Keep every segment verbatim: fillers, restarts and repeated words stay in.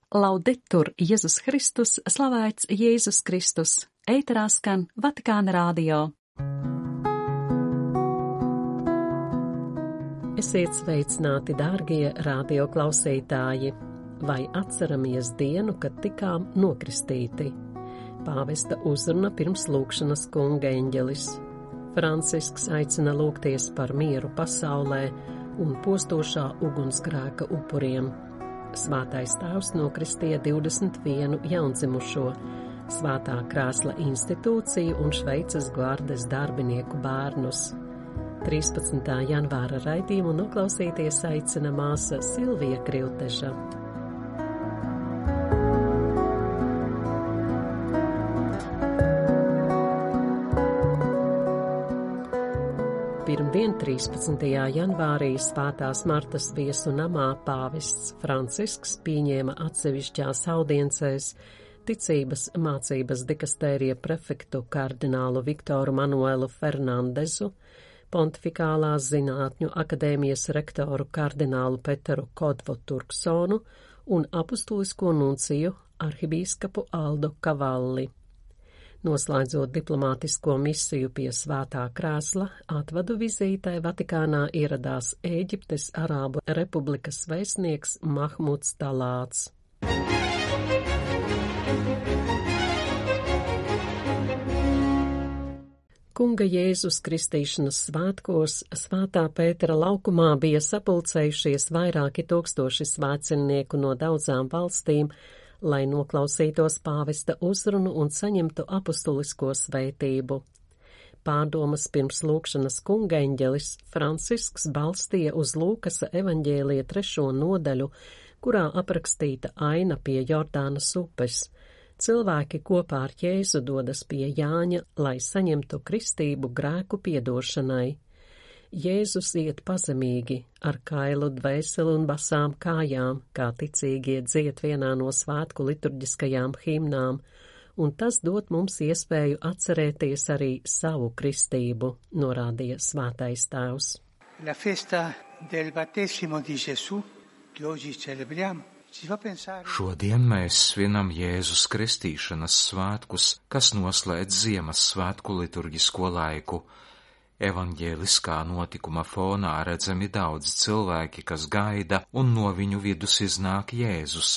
Laudetur Jēzus Kristus, slavēts Jēzus Kristus, ēterā skan Vatikāna radio. Esiet sveicināti, dārgie radio klausītāji, vai atceramies dienu, kad tikām nokristīti? Pāvesta uzruna pirms lūgšanas kunga eņģelis. Francisks aicina lūgties par mieru pasaulē un postošā ugunsgrēka upuriem. Svētais tēvs nokristīja divdesmit vienu jaundzimušo, Svētā krēsla institūciju un Šveices gvardes darbinieku bērnus. trīspadsmitā janvāra raidījumu noklausīties aicina māsa Silvija Krilteža. Pirmdien, trīspadsmitajā janvārī, Svētās Martas viesu namā pāvests Francisks pieņēma atsevišķās audiencēs ticības mācības dikastērija prefektu kardinālu Viktoru Manuelu Fernandezu, Pontifikālās zinātņu akadēmijas rektoru kardinālu Peteru Kodvo Turksonu un apustulisko nunciju arhibīskapu Aldo Kavalli. Noslēdzot diplomātisko misiju pie Svētā krēsla, atvadu vizītē Vatikānā ieradās Ēģiptes Arābu Republikas vēstnieks Mahmuds Talāts. Kunga Jēzus kristīšanas svētkos Svētā Pētera laukumā bija sapulcējušies vairāki tūkstoši svētceļnieku no daudzām valstīm, lai noklausītos pāvesta uzrunu un saņemtu apustulisko svētību. Pārdomas pirms lūgšanas kunga eņģelis Francisks balstīja uz Lūkasa evaņģēlija trešo nodaļu, kurā aprakstīta aina pie Jordānas upes. Cilvēki kopā ar Jēzu dodas pie Jāņa, lai saņemtu kristību grēku piedošanai. Jēzus iet pazemīgi, ar kailu dvēseli un basām kājām, kā ticīgie dzied vienā no svētku liturģiskajām himnām, un tas dod mums iespēju atcerēties arī savu kristību, norādīja Svētais tēvs. La festa del battesimo di Gesù, che oggi celebriamo, ci fa pensare... Šodien mēs svinam Jēzus kristīšanas svētkus, kas noslēdz Ziemassvētku liturģisko laiku. Evaņģēliskā notikuma fonā redzami daudz cilvēki, kas gaida, un no viņu vidus iznāk Jēzus.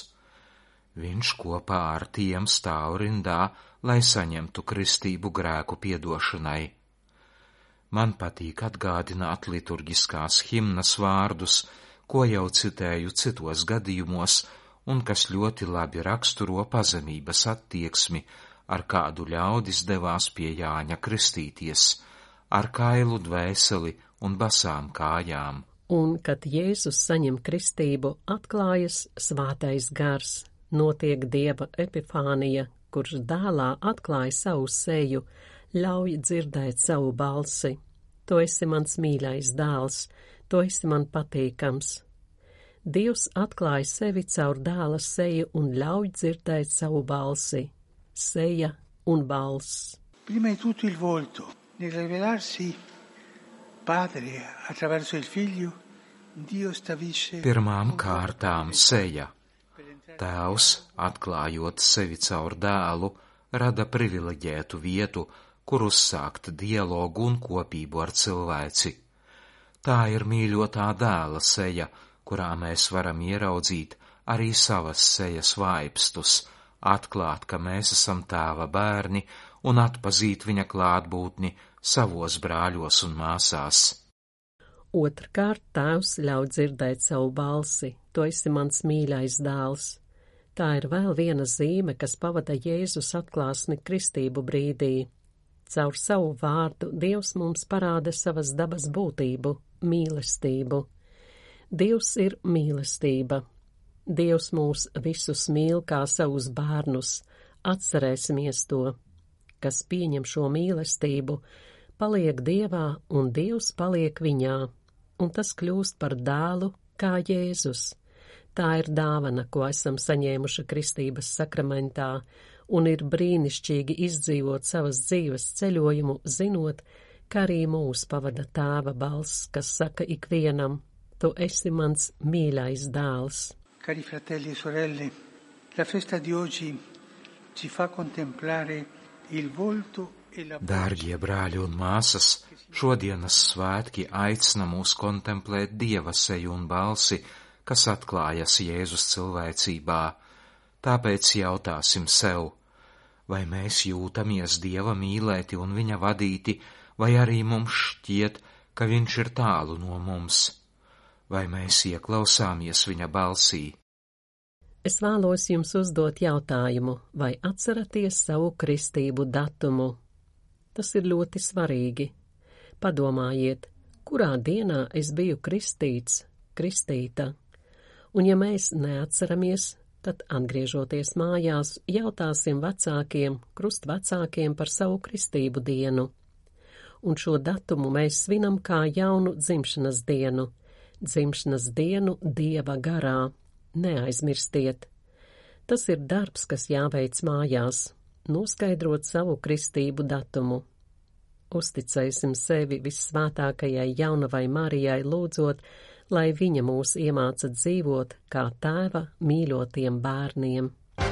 Viņš kopā ar tiem stāv rindā, lai saņemtu kristību grēku piedošanai. Man patīk atgādināt liturģiskās himnas vārdus, ko jau citēju citos gadījumos, un kas ļoti labi raksturo pazemības attieksmi, ar kādu ļaudis devās pie Jāņa kristīties, ar kailu dvēseli un basām kājām. Un, kad Jēzus saņem kristību, atklājas svētais gars, notiek Dieva epifānija, kurš dēlā atklāja savu seju, ļauj dzirdēt savu balsi. Tu esi mans mīļais dēls, tu esi man patīkams. Dievs atklāja sevi caur dēla seju un ļauj dzirdēt savu balsi. Seja un balss. Prima di tutto il volto. Nel rivelarsi Padre attraverso il Figlio, Dio stabilisce... Pirmām kārtām seja. Tēvs, atklājot sevi caur dēlu, rada privileģētu vietu, kur uzsākt dialogu un kopību ar cilvēci. Tā ir mīļotā dēla seja, kurā mēs varam ieraudzīt arī savas sejas vaipstus, atklāt, ka mēs esam tēva bērni, un atpazīt viņa klātbūtni savos brāļos un māsās. Otrkārt, tēvs ļauj dzirdēt savu balsi, tu esi mans mīļais dēls. Tā ir vēl viena zīme, kas pavada Jēzus atklāsmi kristību brīdī. Caur savu vārdu Dievs mums parāda savas dabas būtību, mīlestību. Dievs ir mīlestība. Dievs mūs visus mīl kā savus bērnus, atcerēsimies to. Kas pieņem šo mīlestību, paliek Dievā un Dievs paliek viņā, un tas kļūst par dēlu kā Jēzus. Tā ir dāvana, ko esam saņēmuši kristības sakramentā, un ir brīnišķīgi izdzīvot savas dzīves ceļojumu, zinot, ka arī mūs pavada tēva balss, kas saka ikvienam, tu esi mans mīļais dēls. Cari fratelli e sorelle, La festa di oggi ci fa contemplare il volto e la Dārgie brāļi un māsas, šodienas svētki aicina mūs kontemplēt Dieva seju un balsi, kas atklājas Jēzus cilvēcībā. Tāpēc jautāsim sev, vai mēs jūtamies Dieva mīlēti un viņa vadīti, vai arī mums šķiet, ka viņš ir tālu no mums, vai mēs ieklausāmies viņa balsī. Es vēlos jums uzdot jautājumu, vai atceraties savu kristību datumu? Tas ir ļoti svarīgi. Padomājiet, kurā dienā es biju kristīts, kristīta. Un ja mēs neatceramies, tad atgriežoties mājās, jautāsim vecākiem, krustvecākiem par savu kristību dienu. Un šo datumu mēs svinam kā jaunu dzimšanas dienu, dzimšanas dienu Dieva garā. Neaizmirstiet. Tas ir darbs, kas jāveic mājās, noskaidrot savu kristību datumu. Uzticēsim sevi vissvētākajai jaunavai Marijai lūdzot, lai viņa mūs iemāca dzīvot kā tēva mīļotiem bērniem.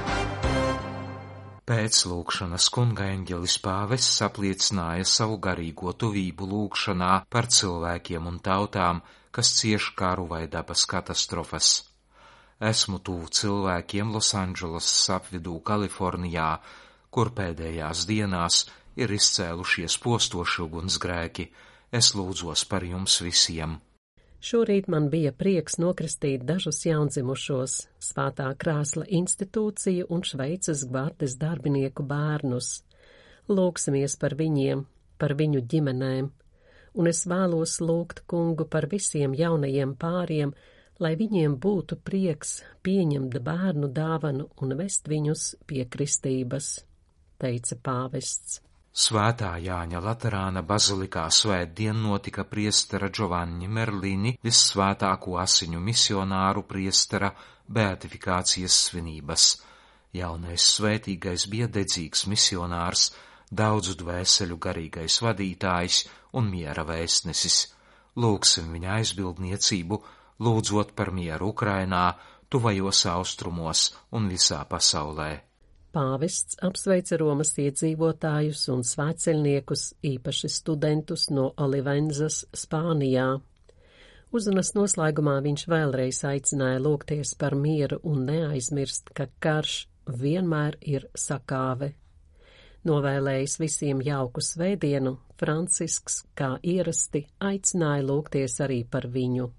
Pēc lūgšanas kunga eņģelis pāvests apliecināja savu garīgo tuvību lūgšanā par cilvēkiem un tautām, kas cieš karu vai dabas katastrofas. Esmu tuvu cilvēkiem Losandželosas apvidū Kalifornijā, kur pēdējās dienās ir izcēlušies postoši ugunsgrēki. Es lūdzos par jums visiem. Šorīt man bija prieks nokristīt dažus jaundzimušos, Svētā krēsla institūciju un Šveices gvardes darbinieku bērnus. Lūksimies par viņiem, par viņu ģimenēm, un es vēlos lūgt kungu par visiem jaunajiem pāriem, lai viņiem būtu prieks pieņemt bērnu dāvanu un vest viņus pie kristības, teica pāvests. Svētā Jāņa Laterāna bazilikā svētdien notika priestera Giovanni Merlini vissvētāko asiņu misionāru priestera beatifikācijas svinības. Jaunais svētīgais bija dedzīgs misionārs, daudzu dvēseļu garīgais vadītājs un miera vēstnesis. Lūgsim viņa aizbildniecību, lūdzot par mieru Ukrainā, tuvajos austrumos un visā pasaulē. Pāvests apsveica Romas iedzīvotājus un svētceļniekus, īpaši studentus no Olivenzas, Spānijā. Uzrunas noslēgumā viņš vēlreiz aicināja lūgties par mieru un neaizmirst, ka karš vienmēr ir sakāve. Novēlējis visiem jauku svētdienu, Francisks, kā ierasti, aicināja lūgties arī par viņu.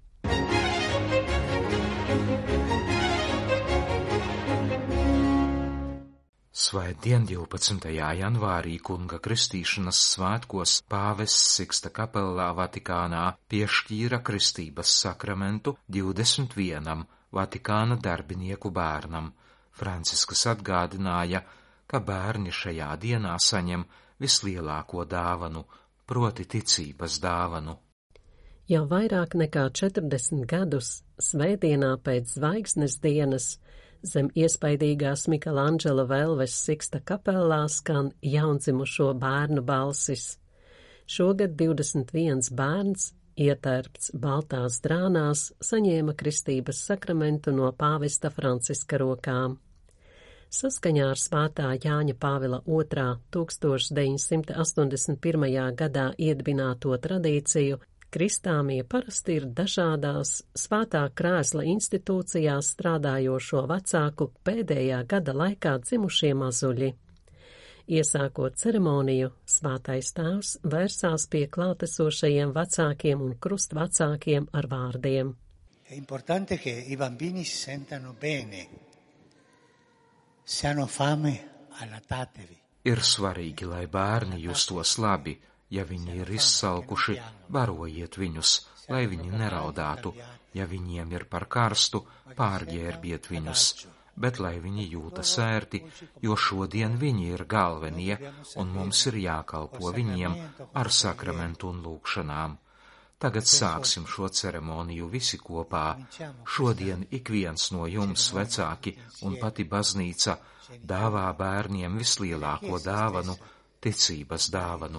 Svētdien divpadsmitajā janvārī kunga kristīšanas svētkos pāvests Siksta kapelā Vatikānā piešķīra kristības sakramentu divdesmit vienam Vatikāna darbinieku bērnam. Francisks atgādināja, ka bērni šajā dienā saņem vislielāko dāvanu, proti ticības dāvanu. Jau vairāk nekā četrdesmit gadus, svētdienā pēc zvaigznes dienas, zem iespaidīgās Mikelandžela Velves Siksta kapelā skan jaundzimušo bērnu balsis. Šogad divdesmit viens bērns, ietērpts baltās drānās, saņēma kristības sakramentu no pāvesta Franciska rokām. Saskaņā ar Svētā Jāņa Pāvila otrā tūkstoš deviņsimt astoņdesmit pirmajā gadā iedibināto tradīciju, kristāmie parasti ir dažādās Svētā krēsla institūcijās strādājošo vecāku pēdējā gada laikā dzimušie mazuļi. Iesākot ceremoniju, Svētais Tēvs vērsās pie klātesošajiem vecākiem un krustvecākiem ar vārdiem. È importante che i bambini si sentano bene. Se hanno fame, allatatevi. Ir svarīgi, lai bērni justos labi. Ja viņi ir izsalkuši, barojiet viņus, lai viņi neraudātu. Ja viņiem ir par karstu, pārģērbiet viņus, bet lai viņi jūtas ērti, jo šodien viņi ir galvenie, un mums ir jākalpo viņiem ar sakramentu un lūgšanām. Tagad sāksim šo ceremoniju visi kopā. Šodien ik viens no jums, vecāki un pati baznīca, dāvā bērniem vislielāko dāvanu, ticības dāvanu.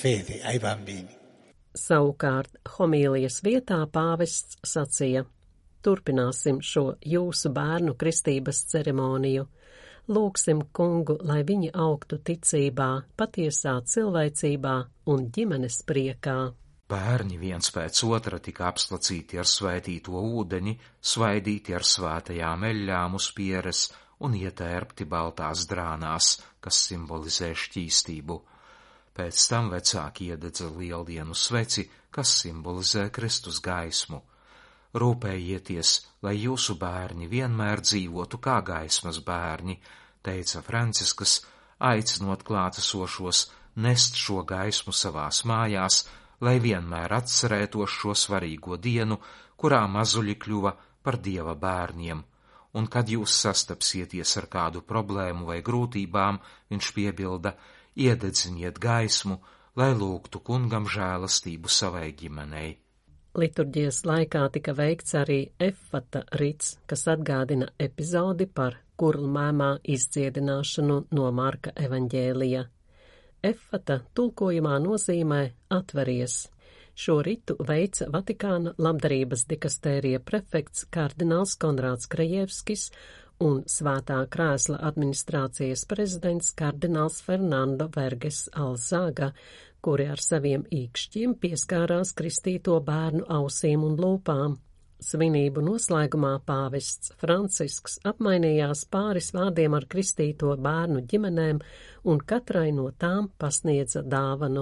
Savukārt, homīlijas vietā pāvests sacīja: turpināsim šo jūsu bērnu kristības ceremoniju. Lūgsim Kungu, lai viņi augtu ticībā, patiesā cilvēcībā un ģimenes priekā. Bērni viens pēc otra tika apslacīti ar svētīto ūdeni, svaidīti ar svētajām eļļām uz pieres un ietērpti baltās drānās, kas simbolizē šķīstību. Pēc tam vecāki iededza lieldienu sveci, kas simbolizē Kristus gaismu. Rūpējieties, lai jūsu bērni vienmēr dzīvotu kā gaismas bērni, teica Franciskas, aicinot klātesošos nest šo gaismu savās mājās, lai vienmēr atcerētos šo svarīgo dienu, kurā mazuļi kļuva par Dieva bērniem, un kad jūs sastapsieties ar kādu problēmu vai grūtībām, viņš piebilda, iededziniet gaismu, lai lūgtu Kungam žēlastību savai ģimenei. Liturģijas laikā tika veikts arī Effata rits, kas atgādina epizodi par kurlmēmā izdziedināšanu no Marka evaņģēlija. Effata tulkojumā nozīmē atveries. Šo ritu veica Vatikāna labdarības dikastērija prefekts kardināls Konrāds Krajevskis un Svētā krēsla administrācijas prezidents kardināls Fernando Verges Alzaga, kuri ar saviem īkšķiem pieskārās kristīto bērnu ausīm un lūpām. Svinību noslēgumā pāvests Francisks apmainījās pāris vārdiem ar kristīto bērnu ģimenēm un katrai no tām pasniedza dāvanu.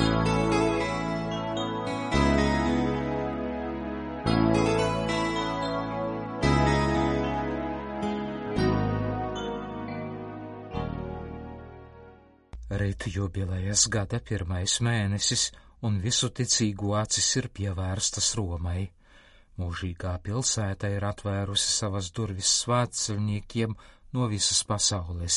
Rīt jubilejas gada pirmais mēnesis, un visu ticīgo acis ir pievērstas Romai. Mūžīgā pilsēta ir atvērusi savas durvis svētceļniekiem no visas pasaules.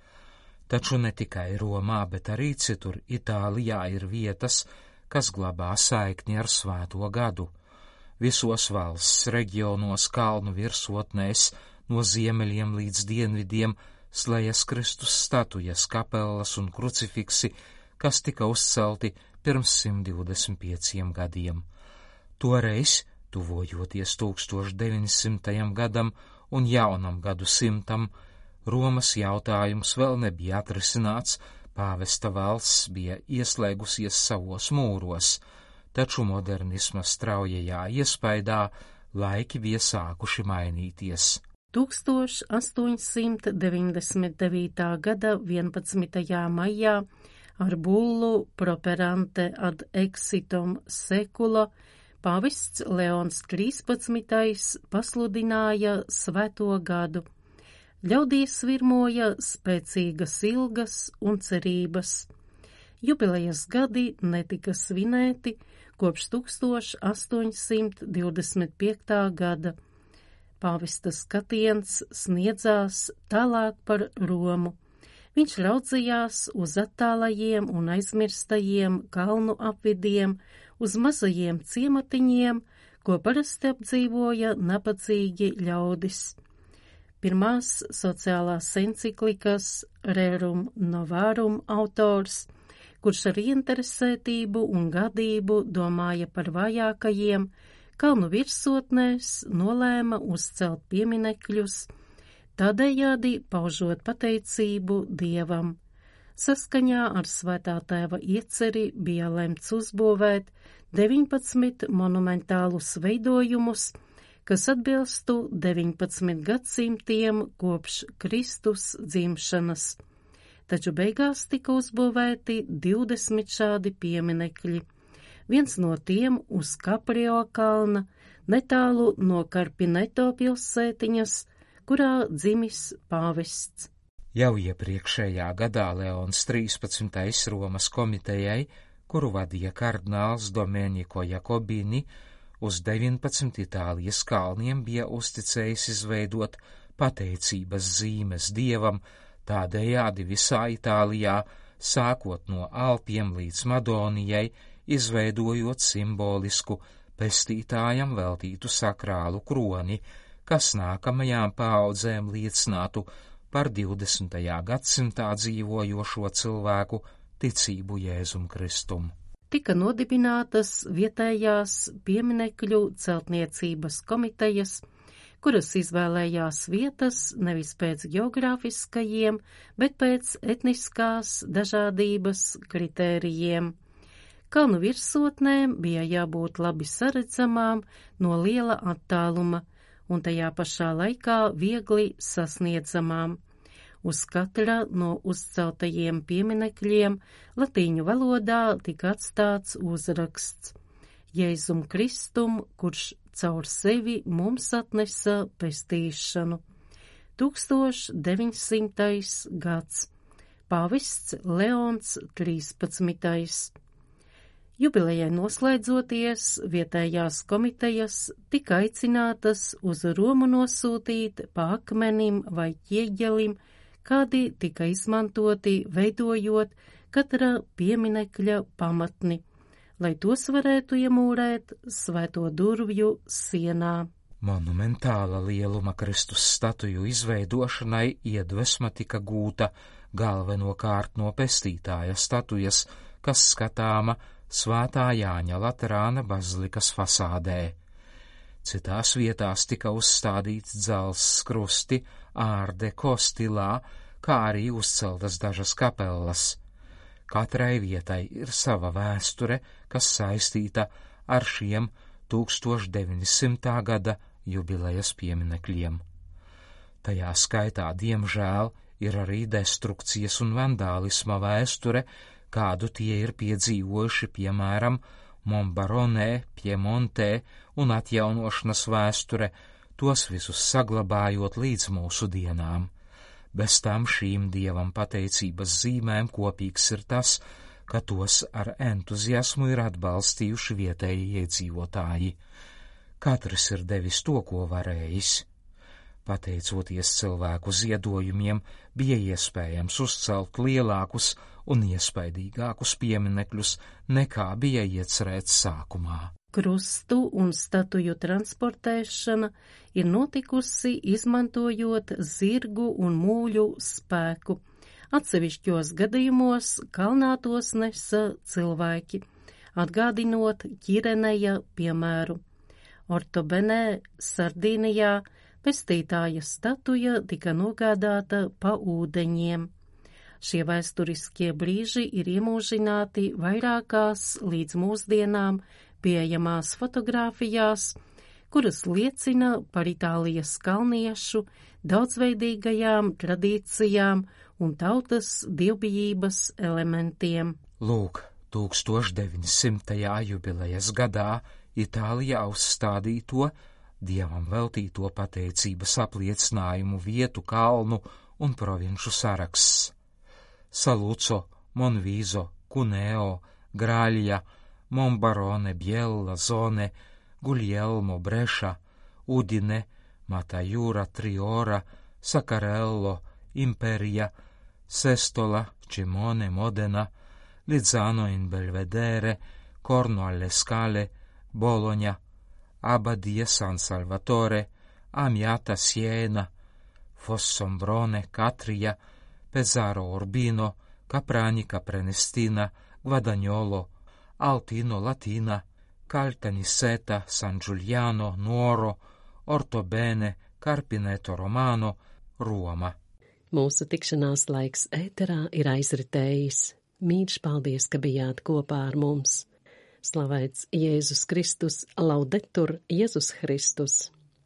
Taču ne tikai Romā, bet arī citur Itālijā ir vietas, kas glabā saikni ar svēto gadu. Visos valsts reģionos kalnu virsotnēs, no ziemeļiem līdz dienvidiem, slējas Kristus statujas, kapelas un krucifiksi, kas tika uzcelti pirms simt divdesmit pieciem gadiem. Toreiz, tuvojoties tūkstoš deviņsimtajam gadam un jaunam gadu simtam, Romas jautājums vēl nebija atrisināts, pāvesta valsts bija ieslēgusies savos mūros, taču modernisma straujajā iespaidā laiki bija sākuši mainīties. tūkstoš astoņsimt deviņdesmit devītā gada vienpadsmitajā maijā ar bullu Properante ad exitum secula pāvests Leons trīspadsmitais pasludināja svēto gadu. Ļaudīs virmoja spēcīgas ilgas un cerības. Jubilejas gadi netika svinēti kopš tūkstoš astoņsimt divdesmit piektā gada. Pāvesta skatiens sniedzās tālāk par Romu. Viņš raudzījās uz attālajiem un aizmirstajiem kalnu apvidiem, uz mazajiem ciematiņiem, ko parasti apdzīvoja nabadzīgi ļaudis. Pirmās sociālās enciklikas Rerum Novarum autors, kurš ar ieinteresētību un gadību domāja par vājākajiem, kalnu virsotnēs nolēma uzcelt pieminekļus, tādējādi paužot pateicību Dievam. Saskaņā ar Svētā tēva ieceri bija lemts uzbūvēt deviņpadsmit monumentālus veidojumus, kas atbilstu deviņpadsmit gadsimtiem kopš Kristus dzimšanas. Taču beigās tika uzbūvēti divdesmit šādi pieminekļi. Viens no tiem uz Kaprio kalna, netālu no Karpineto pilsētiņas, kurā dzimis pāvests. Jau iepriekšējā gadā Leons trīspadsmitais Romas komitejai, kuru vadīja kardināls Domenico Jakobini, uz deviņpadsmit Itālijas kalniem bija uzticējis izveidot pateicības zīmes Dievam, tādējādi visā Itālijā, sākot no Alpiem līdz Madonijai, izveidojot simbolisku pestītājam veltītu sakrālu kroni, kas nākamajām paaudzēm liecinātu par divdesmitajā gadsimtā dzīvojošo cilvēku ticību Jēzum Kristum. tika nodibinātas vietējās pieminekļu celtniecības komitejas, kuras izvēlējās vietas nevis pēc geogrāfiskajiem, bet pēc etniskās dažādības kritērijiem. Kalnu virsotnēm bija jābūt labi saredzamām no liela attāluma un tajā pašā laikā viegli sasniedzamām. Uz katra no uzceltajiem pieminekļiem latīņu valodā tika atstāts uzraksts Jēzum Kristum, kurš caur sevi mums atnesa pestīšanu. tūkstoš deviņsimtais gads. Pāvests Leons trīspadsmitais. Jubilejai noslēdzoties, vietējās komitejas tika aicinātas uz Romu nosūtīt pa akmenim vai ķieģelim, kādi tika izmantoti veidojot katra pieminekļa pamatni, lai tos varētu iemūrēt svēto durvju sienā. Monumentāla lieluma Kristus statuju izveidošanai iedvesma tika gūta galvenokārt no pestītāja statujas, kas skatāma Svētā Jāņa Laterāna bazilikas fasādē. Citās vietās tika uzstādīts dzelzs krusti art deco stilā, kā arī uzceltas dažas kapellas. Katrai vietai ir sava vēsture, kas saistīta ar šiem tūkstoš deviņsimtā gada jubilejas pieminekļiem. Tajā skaitā, diemžēl, ir arī destrukcijas un vandālisma vēsture, kādu tie ir piedzīvojuši, piemēram, Monbaronē, Piemontē un atjaunošanas vēsture, tos visus saglabājot līdz mūsu dienām. Bez tam šīm dievam pateicības zīmēm kopīgs ir tas, ka tos ar entuziasmu ir atbalstījuši vietēji iedzīvotāji. Katrs ir devis to, ko varējis. Pateicoties cilvēku ziedojumiem, bija iespējams uzcelt lielākus un iespaidīgākus pieminekļus, nekā bija iecerēts sākumā. Krustu un statuju transportēšana ir notikusi izmantojot zirgu un mūļu spēku. Atsevišķos gadījumos kalnā tos nesa cilvēki, atgādinot Ķireneja piemēru. Ortobenē, Sardīnijā, pestītāja statuja tika nogādāta pa ūdeņiem. Šie vēsturiskie brīži ir iemūžināti vairākās līdz mūsdienām pieejamās fotogrāfijās, kuras liecina par Itālijas kalniešu daudzveidīgajām tradīcijām un tautas dievbijības elementiem. Lūk, tūkstoš deviņsimtajā jubilejas gadā Itālijā uzstādīto, dievam veltīto pateicības apliecinājumu vietu, kalnu un provinču saraksts. Salūco, Monvīzo, Cuneo, Grāļja, Monbarone, Biella, Zone, Guglielmo, Breša, Udine, Matajūra, Triora, Sakarello, Imperija, Sestola, Cimone, Modena, Lizzano in Belvedere, Corno alle Scale, Bologna, Abadia San Salvatore, Amiata Siena, Fossombrone, Catrija, Pesaro Urbino, Capranica Prenestina, Guadagnolo, Altino Latina, Caltanissetta, San Giuliano, Nuoro, Ortobene, Carpineto Romano, Roma. Mūsu tikšanās laiks ēterā ir aizritējis. Mīļš, paldies, ka bijāt kopā ar mums. Slavēts Jēzus Kristus, laudetur Jēzus Kristus.